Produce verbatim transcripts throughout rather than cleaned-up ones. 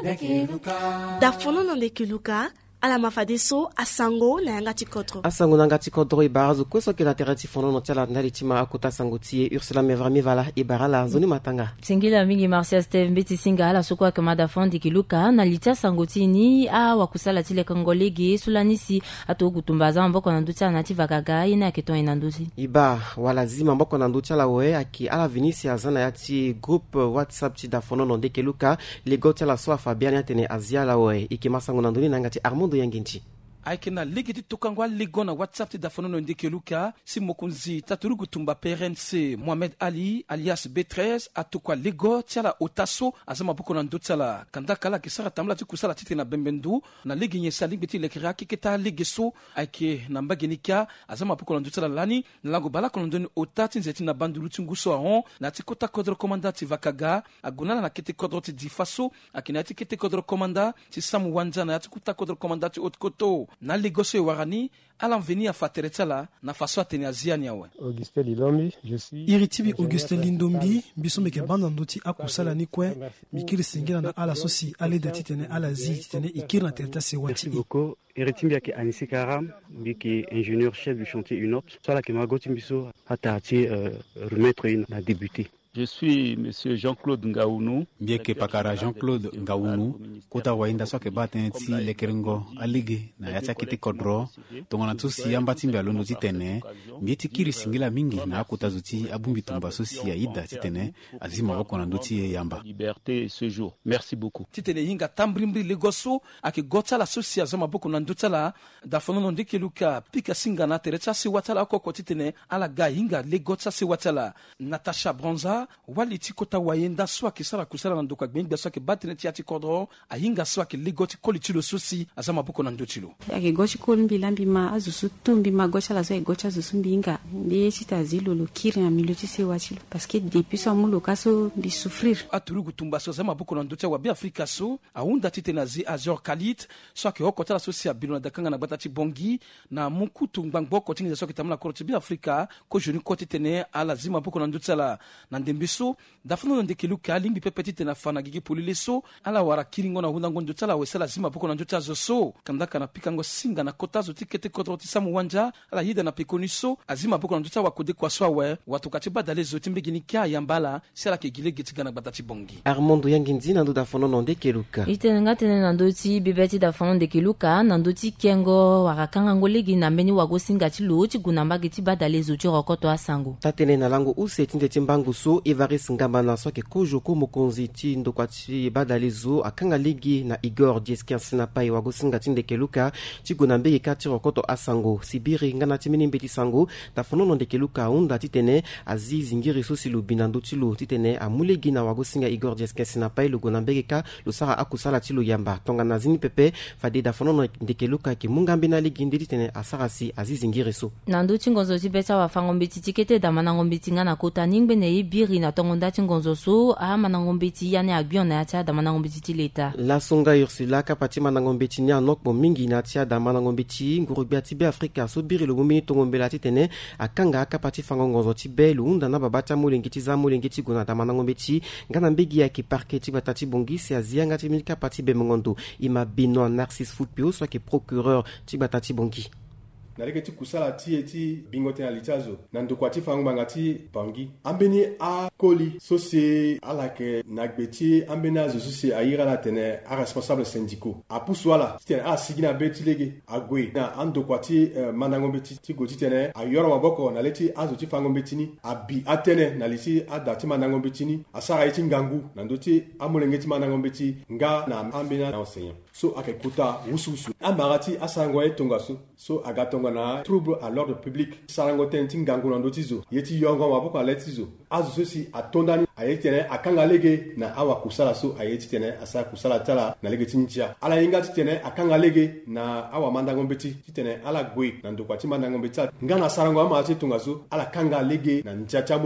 dafono no ndekeluka ala mafade so asango na yanga tikotro asango na yanga tikotro ibarazo kweso ke na terati fono no tala ndali tima akota sango tie Ursula Mevrami vala ibarala zoni matanga singila mingi Marcia Steve mbiti singa ala sokwa kama dafondi kiluka na litia sango tini a wakusala tile kongolegi sulanisi ato gutumbaza mboko na nducha na tivagaga ina keto ina nduzi iba wala zima mboko na nducha la we aki ala vinisi azana yati group WhatsApp ti dafono no ndekeluka legota la so Fabian yatene azia la we ikimasango na nduni na ngati Armand yanginti aikena ligiti tukangwa ligona WhatsApp ti dafono no ndekeluka si mokunzi taturugu tumba P R N C Mohamed Ali alias B treize atukwa ligo tiala otaso azama buko na ndotala kanda kala kisara tamla ti kusala titi na bembendu na ligi nyesa ligbiti lekira kiketa ligiso aike na mbagenika azama buko na ndotala lani na lango bala kono ndoni otati nzeti na bandulu tinguso ahon na ti kota kodro komanda ti vakaga agunala na kete kodro ti difaso akina ti kete kodro komanda ti samu wanja na ti kuta kodro komanda ti otkoto na ligoso e warani alanveni a fateretala na faso atene aziani yawe Augustin Lindombi je suis iritibi Augustin Lindombi biso meke banda ndoti akusala ni kwe mikiri singila na ala sosi ale datitene ala zi titene ikiri na terta se wati boko iritimbi yake Anisi Karam biki ingénieur chef du chantier U N O P sala ke magoti biso atati uh, remettre une na débuter. Je suis monsieur Jean-Claude Ngaounou. Bieke pakara Jean-Claude Ngaounou. Kota wainda soke baten ti lekerengo aligi na yacha kiti kodro. Tongona tusi yamba timbe alondo titene. Bieti kiri singila mingi na akuta zuti abumbi tumba sosi ya ida titene. Azima wako na nduti yamba. Liberté ce jour. Merci beaucoup. Titene hinga tambrimbi legoso aki gota la sosi azama boko na ndutala. Dafono no ndekeluka pika singa na terecha si watala koko titene. Ala ga hinga legota si watala. Natasha Bronza wali tikota wayenda swa kisara kusala na ndoka gbenga swa ke batene tiati kodro ahinga swa ke ligoti kolitilo sosi azama buko na ndotilo ake gochi kolmbi lambi ma azusu tumbi ma gocha la so e gocha azusu mbinga mbi chita zilo lo kiri na miloti se wachilo parce que depuis so mulo kaso bi souffrir aturugu tumba so azama buko na ndotya wa bi Afrika so aunda titena zi azor kalit swa ke okota la sosi abilo na dakanga na batati bongi na mukutu ngbangbo tinga swa ke tamla korti bi Afrika ko joni koti tene ala zima buko na ndotala na ndembiso dafono no ndekeluka limbi pepeti tena fana gigi polileso ala wara kiringo na hunda ngondo tala wesala zima buko na njota zoso kandaka na pikango singa na kotazo tikete kodro tisamu wanja ala yida na pekoniso azima buko na njota wakode kwa swawe watu katiba dale zoti mbigini kya yambala sala ke gile getiga na batati bongi Armando yanginzi na ndo dafono no ndekeluka itenga tene na ndoti bibeti dafono ndekeluka na ndoti kengo warakanga ngolegi na mbeni wagosinga chilo chigunamba getiba dale zoti rokoto asango tatene na lango use tinde timbangu so Evaris Ngamba na soke kojoko mokonzi ti ndokwati badalizo akanga ligi na Igor Dieskin Sinapai wagosinga tinde keluka chiguna mbege kati rokoto asango sibiri ngana timini mbeti sango dafono no ndekeluka unda titene azizi ngiri so silubina ndotilo titene amulegi na wagosinga Igor Dieskin Sinapai luguna mbege ka lusara akusala tilo yamba tonga na zini pepe fade dafono no ndekeluka ki mungambe na ligi nditi tene asarasi azizi ngiri so nando chingonzo tibeta wafango mbeti tikete damana ngombeti ngana kota ningbe ne ibiri na tongo ndati ngonzo so a manangombeti yani agbion na atia da manangombeti leta la songa Ursula kapati manangombeti nya nokbo mingi na atia da manangombeti ngurubia tibe Afrika so biri lo mumini tongombela titene akanga kapati fango ngonzo tibe luunda na babata mulengiti za mulengiti guna da manangombeti ngana mbegi ya ki parquet batati bongi se azia ngati milika pati be mongondo ima bino Narcisse Foutpio soit que procureur tibatati bongi nalegeti kusala ti eti bingote na litazo na ndokwati fangu bangati bangi ambeni a koli so se alake nagbeti ambeni a zosusi ayira na tene a responsable syndicaux a puswala tene a sigina beti lege agwe na andokwati uh, manango beti ti goti tene a yoro maboko na leti a zoti fangu betini a bi atene na leti a dati manango betini a sara eti ngangu na ndoti amulengeti manango beti nga na ambeni na enseignant so ake kuta wususu amarati asangwa etonga so so agatonga na trouble à l'ordre public sarango tenti ngangu na ndotizo yeti yongo maboko aletizo azu sosi atondani ayetene akanga lege na awa kusala so ayeti tene asa kusala tala na lege tinjia ala inga tene akanga lege na awa mandango beti tene ala gwe na ndokwati mandango beti ngana sarango amati tunga so ala kanga lege na nchacha molenge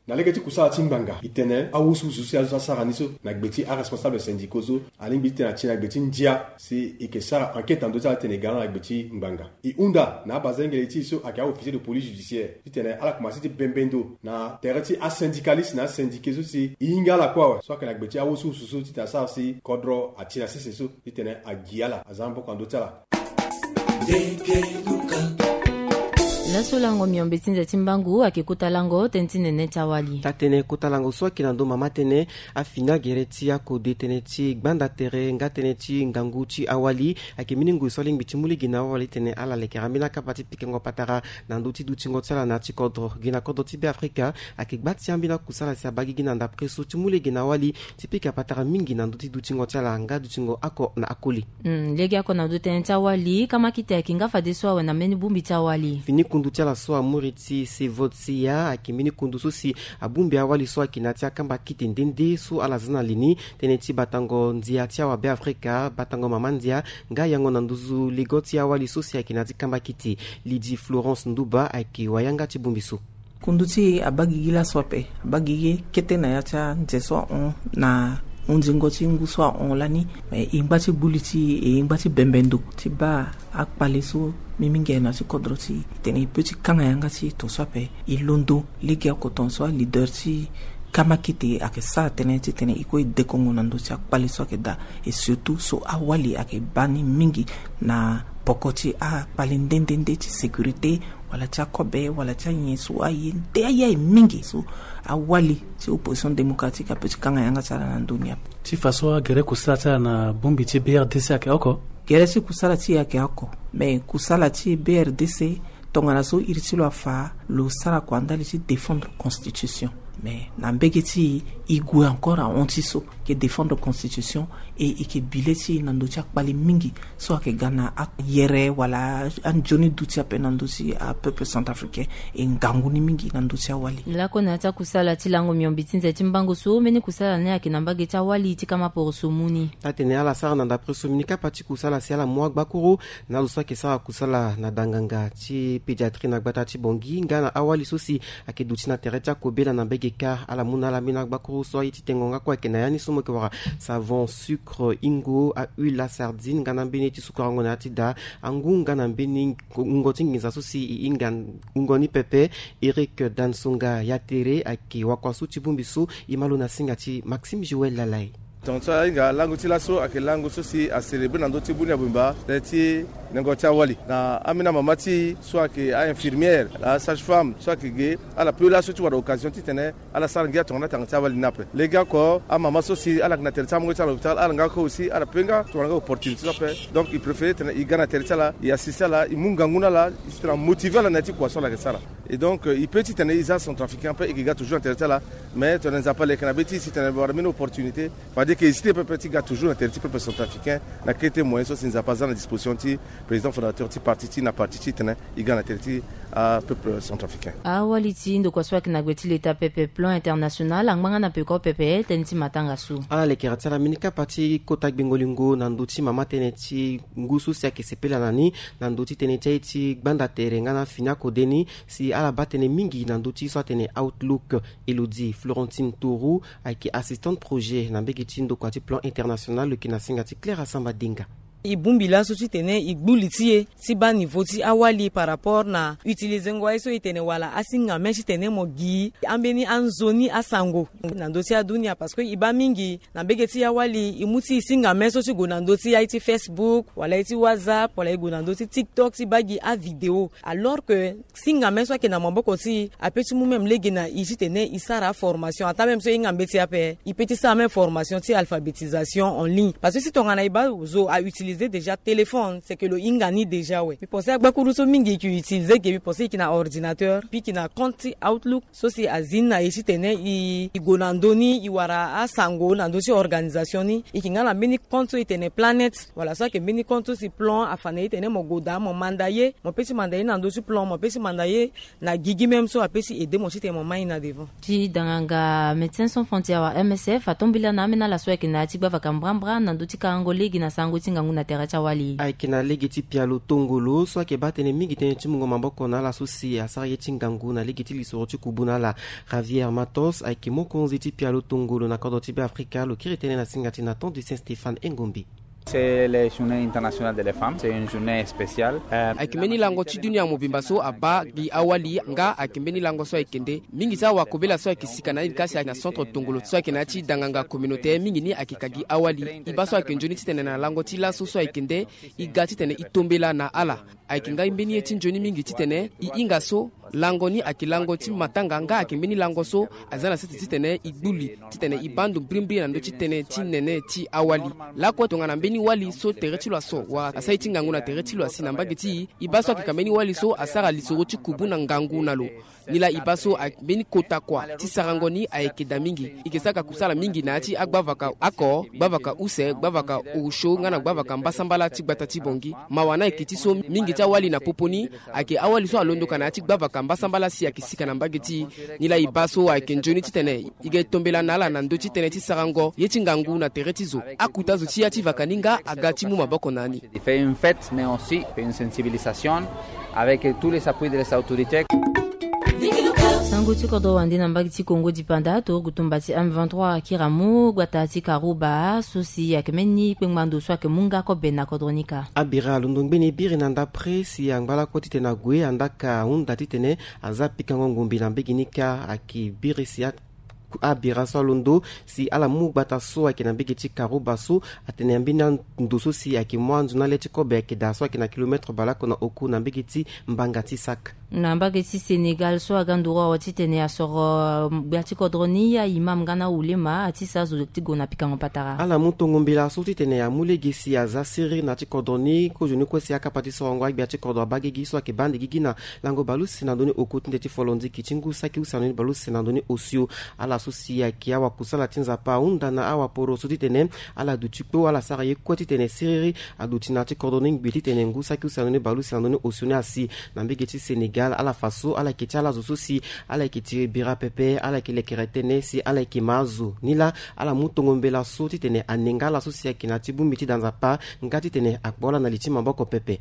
na lege ti kusala ti ngbanga e tene awusu susu azo sara ni so na gbe ti a responsable syndicaux so alingbi ti na ti na gbe ti ndia si e ke sara enquête ando ti ala tene garant na gbe ti ngbanga e unda na bazengele ti so ayeke aofficier de police judiciaire ti tene ala commencé ti bembendo na tere ti asyndicaliste na syndiqué so si e hinga ala kue awe so ayeke na gbe ti awusu susu ti tene asara si kodro ati na sese so ti tene agia ala aza mboko ando ti ala laso lango miombe tinza timbangu akikuta lango tentine neta wali tatene kuta lango so kinando mama tene afina gereti ya kode tene ti gbanda tere nga tene ti ngangu ti awali akimini ngu so lingbi ti muli gina wali tene ala le keramina kapati pikengo patara nando ti du tingo tsala na ti kodro gina kodro ti be afrika akigba ti ambina kusala si abagi gina nda preso ti muli gina wali ti pika patara mingi nando ti du tingo tsala nga du tingo ako na akoli mm legi ako na du tene ta wali kama kite kinga fadeso awe na meni bumbi ta wali fini kundu ti ala so amuriti se votsi ya akimini kundu so si abumbi awali so akinati akamba kite ndende so ala zana lini tene ti batango ndia ti awa be afrika batango mama ndia nga yango na nduzu ligoti awali so si akinati kamba kite Lydie Florence Nduba aki wayanga ti bumbi so kundu ti abagi gila sope abagi kete na ya cha nteso on na unzingo ti nguso on lani ingba ti buliti e ingba ti bembendo ti ba akpale so miminge na ti kodro ti tene petit kanga yanga ti to sope ilondo ligi akoton so leader ti kama kite ake sa tene ti tene iko de kongo nando ti akpale so ke da et surtout so awali ake bani mingi na pokoti a palindendende ti sécurité wala ti akobe wala ti anyeso aye nde aye mingi so awali ti opposition démocratique a petit kanga yanga tsala na dunia ti faso gere kusala tsala na bumbi ti B R D C ake oko gere si kusala ti ake oko mais kusala ti B R D C tongana so iri lo afa lo sara ko andali ti défendre constitution mais na mbege ti igwe encore a ontiso ke défendre constitution et ike bileti nando ti akpali mingi so ake gana ak yere wala anjoni duti ape nando ti a peuple centrafricain e ngangu ni mingi nando ti awali lako na ta kusala ti lango miombi tinza ti mbango so meni kusala ne ake na mbage ti awali ti kama poro so muni tatene ala sara na ndapre so mini kapa ti kusala si ala mwa gbakoro na lo so ake sara kusala na danganga ti pédiatrie na gbata ti bongi nga na awali so si ake duti na tere ti akobela na mbege ka ala muna ala mina gbakoro so aye ti tengo nga kue ayeke na ya ni so mo yeke wara savon sucre ingo a huile la sardine nga na mbeni ti sucre ango na ya ti da angu nga na mbeni ngo ti nginza so si e hinga ngo ni pepe Eric Dansonga ya tere ayeke waka so ti bungbi so e ma lo na singa ti Maxime Joël Lalay donc ça inga langu ti laso ake langu so si a célébrer nando ti bunia bumba de ti nengo ti awali na amina mama ti so ake a infirmière la sage femme so ake ge ala peu la so ti wara occasion ti tene ala sara ngia tongana tanga ti awali napre le ga ko a mama so si ala na tere ti amongo ti ala hôpital ala nga ko aussi ala penga to nga opportunité so pe donc il préférait tene i gana tere ti ala i assister la i munga nguna la il sera motivé la na ti quoi so la ke sara et donc il peut ti tene isa son trafiquant pe i ga toujours tere ti ala mais to ne pas les canabiti si tene wara une opportunité pas que ici peut petit gars toujours un territoire peuple centrafricain na qualité moyen so sinza pas à la disposition ti président fondateur ti parti ti na parti ti tene i ga na territoire à peuple centrafricain awali ti ndo kwa swaki na gweti l'état pepe plan international angmanga na peko pepe teniti matanga su ala le kerati ala minika parti kota gbengolingo na nduti mama teneti ngusu si ake sepela nani na nduti teneti ti gbanda tere nga na fina kodeni si ala batene mingi na nduti so tene outlook Elodie Florentine Tourou ayeke assistante projet na mbege ti ndo kwa ti plan international ki na singa ti Claire Asamba Dinga i bumbi la so ti tene i gbuli ti ye ti ba niveau ti awali par rapport na utiliser ngoi so i tene wala asinga me ti tene mo gi ambeni anzoni asango na ndo ti adunia parce que i ba mingi na mbege ti awali i mu ti singa me so ti go na ndo ti ai ti Facebook wala i ti WhatsApp wala i go na ndo ti TikTok ti ba gi a vidéo alors que singa me so ke na maboko ti ape ti mu même lege na i ti tene i sara formation ata même so i ngambe ti ape i pe ti sara même formation ti alphabétisation en ligne parce que si tongana i ba zo a utiliser déjà téléphone c'est que le ingani déjà ouais puis penser à bakuru so mingi qui utiliser que penser qui na ordinateur puis qui na compte Outlook so si azina ici tene i gonandoni i wara a sango na dosi organisation ni i kinga na mini compte i tene planet voilà ça que mini compte si plan afane i tene mo goda mo mandaye mo pesi mandaye na dosi plan mo pesi mandaye na gigi même so apesi aider mo chite mo mai na devant ti danganga Médecins Sans Frontières wa M S F atombila na mena la soe ke na ti ba vakambrambra na doti ka angolegi na sango tinga nguna na tera cha wali aikina legiti pialo tongolo so ke batene mingi tene chimungo mamboko na la susi asara yetingangu na legiti lisoro chikubuna la Javier Matos aiki mokonzi ti pialo tongolo na kodo tibe Afrika lo kiritene na singati na ton du Saint-Stéphane Engombi. C'est la journée internationale des femmes, c'est une journée spéciale. Euh, akimeni lango chi dunia mobimba so aba gi awali nga akimeni lango so ikende mingi sa wakobela so ikisika na ikasi na centre tongolo so ikenati danganga communauté mingi ni akikagi awali ibaso akenjoni titene na lango ti la so so ikende igati tene itombela na ala aikinga imbeni eti njoni mingi titene i inga so lango ni akilango ti matanga nga akimbeni lango so azana seti titene iduli titene ibandu brimbri na ndo titene ti nene ti awali lako tongana mbeni wali so teretilo so wa asaiti ngangu na teretilo asina mbageti ibaso akikameni wali so asara lisoro ti kubu na ngangu nalo nila ibaso akibeni kota kwa ti sarangoni aekeda mingi ikesaka kusala mingi na ti agbavaka ako gbavaka use gbavaka usho ngana gbavaka mbasambala ti gbata ti bongi mawana ikiti so mingi ta wali na poponi ake awali so alondoka na ti gbavaka mbasambala si akisika na mbageti nila ibaso akenjoni titene ige tombela nala na ndo titene ti sarango yeti ngangu na teretizo akuta zo ti ati vakaninga agati mu maboko nani. Il fait une fête mais aussi une sensibilisation avec tous les appuis des autorités. sango ti kodo wandi na mbagi ti Congo dipanda to gutumba ti M vingt-trois kiramu gwata ti karuba sosi akemeni kpengmando so akemunga ko bena kodronika abira lundungbeni biri na ndapre si angbala ko titena gwe andaka unda titene azapi kango ngumbi na mbeginika akibiri si abira salondo si ala mugbata so akina bigiti karuba so atene ambina ndoso si akimwanzu na leti kobe akida so akina kilometre balako na oku na bigiti mbangati sak na mbageti Senegal so agandura watitene asoro biati kodroni ya imam gana ulema atisa zo tigona pikango patara ala mutongo mbila so titene ya mulegesi ya zasiri na tikodroni ko joni ko si akapati so ngwa biati kodwa bagegi so akibande gigina lango balusi na doni oku tindeti folondi kichingu saki usanoni balusi na doni osio ala susi ya kiawa kusala tinza pa unda na awa poro so titene ala dutupo ala sara ye ko titene siriri adutina tikodroni ngbi titene ngu saki usanoni balusi na doni osio ne asi na mbegeti Senegal ala faso ala kitala zosusi ala kiti bira pepe ala kilekeretene si ala kimazu nila ala mutongo mbela so titene anenga la sosi ya kinatibu miti danza pa ngati tene akbola na litima mboko pepe.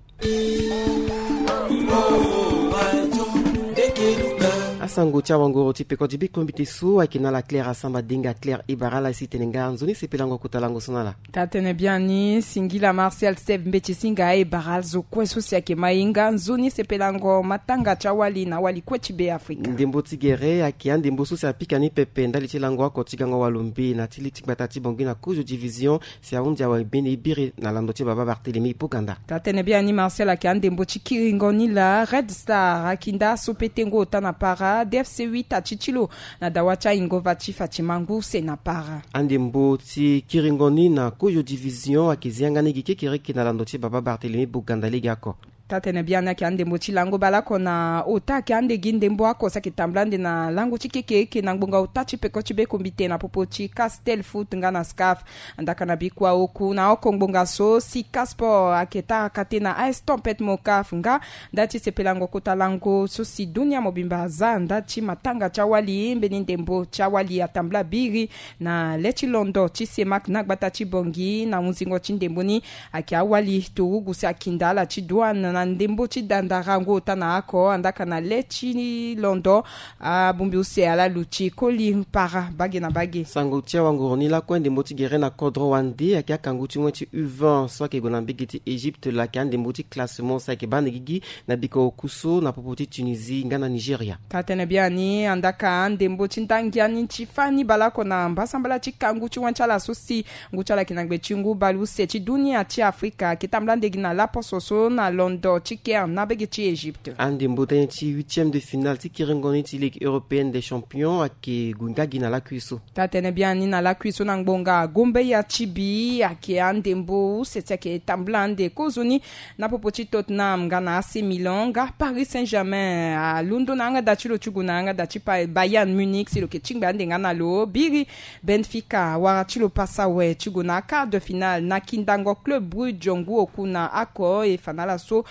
Asango cha wangoro ti peko jibi kombiti su akina la Claire asamba dinga Claire ibarala si tenenga nzoni sepelango kutalango sonala tatene biani singila Martial Steve Mbechi singa e baral zo kweso si ake mainga nzoni sepelango matanga cha wali na wali kwechi be Afrika ndimbo tigere aki ndimbo so sa pikani pepe ndali tilango ko tigango walumbi na tiliti batati bongi na kujo division si aunja wa bini biri na lando ti baba Barthélemy Poganda tatene biani Martial ake ndimbo chikiringo ni la Red Star akinda sopetengo tana para D F C huit achichilo na dawacha ingova chifa chimangu sena para andimbo ti kiringoni na kujo division akizianga nigi kekiriki na lando ti baba Barthélemy Poganda ligako tatene biana ki ande mochi lango balako na ota ki ande ginde mbo ako saki tamblande na lango chikeke ke na ngbonga ota chipeko chibe kombite na popo chi Castel Foot ngana Scaf andaka na bikwa oku na oko ngbonga so si Caspo aketa kate na A S Tempête Mokaf nga dati sepelango kota lango so si dunia mobimba za ndati matanga chawali beninde mbo chawali atambla biri na lechi londo chi semak nagbata chi bongi na unzingo chindemboni aki awali turugu sa kindala chi douane na ndembo chi dandarango tana ako andaka na lechi londo a bumbi use ala luchi koli para bage na bage sango tia wango ni la kwende mboti gere na kodro wandi akia kanguti mweti U vingt so ke gona bigiti Egypte la kan mboti classement sa ke bandigi na biko kuso na popoti Tunisie ngana Nigeria tatene biani andaka ndembo chi ndangiani chi fani balako na mbasambala chi kanguti wanchala sosi nguchala kinangbe chingu balu se chi dunia chi Afrika kitamblande gina la pososo na London Tiker nabege ti Egypte. Andi mbotanye ti huitième de finale ti kirengoni ti Ligue européenne des champions ake gunga gina la kuiso. Tatene biani na la kuiso na ngbonga gombe ya chibi ake ande mbo seti ake tamblande kozoni na popo ti Tottenham ngana A C Milan ga Paris Saint-Germain a London nanga dati lo chuguna nanga dati pa Bayern Munich si lo ke chingbe ande ngana lo biri Benfica wara ti lo pasa we chuguna quart de finale na Kindango Club Brugge jongu okuna ako e fanala so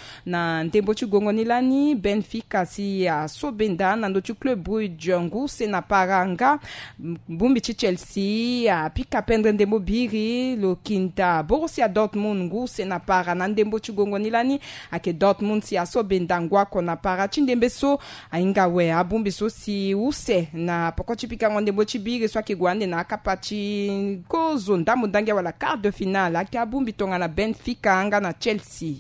na ndembo chigongo nilani Benfica si ya sobenda na ndo club Brugge nguse na paranga mbumbi chi Chelsea ya pika pendre ndembo biri lo kinta Borussia Dortmund nguse na para na ndembo chigongo nilani ake Dortmund si ya sobenda ngwa kona para chindembe so ainga we abumbi so si use na poko chipika ndembo chibiri so ake gwande na akapachi kozo ndamu dangia wala quart de finale ake abumbi tonga na Benfica anga na Chelsea.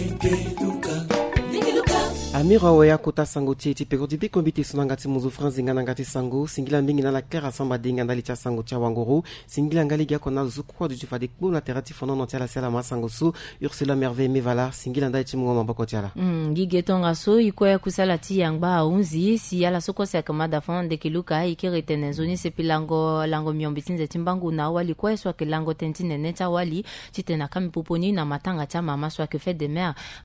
Amira Oya Kota Sango Tieti Pekoti Bikombiti Sunangati Muzu France Nganangati Sango, Singila Mingi na la Clara Samba Dingandalicha Sango Chawangoro, Singila Ngaliga Kona Zukwa du Tufa de Kbo na Terati Fonon Ntiala Sela Masango Su, Ursula Merveille Mevala, Singila Ndaichi Mungo Mamboko Tiala. Mm, Gigetonga So, Ikoya Kusalati Yangba Unzi, si yala soko se kamada fond de Kiluka, Ikirete Zoni Sepi Lango, Lango Myombitin Zetimbangu na Wali, Kwa Swa ke Lango Tentine Neta Wali, Titena Kami Puponi na Matanga Chama Maswa ke fait de mer.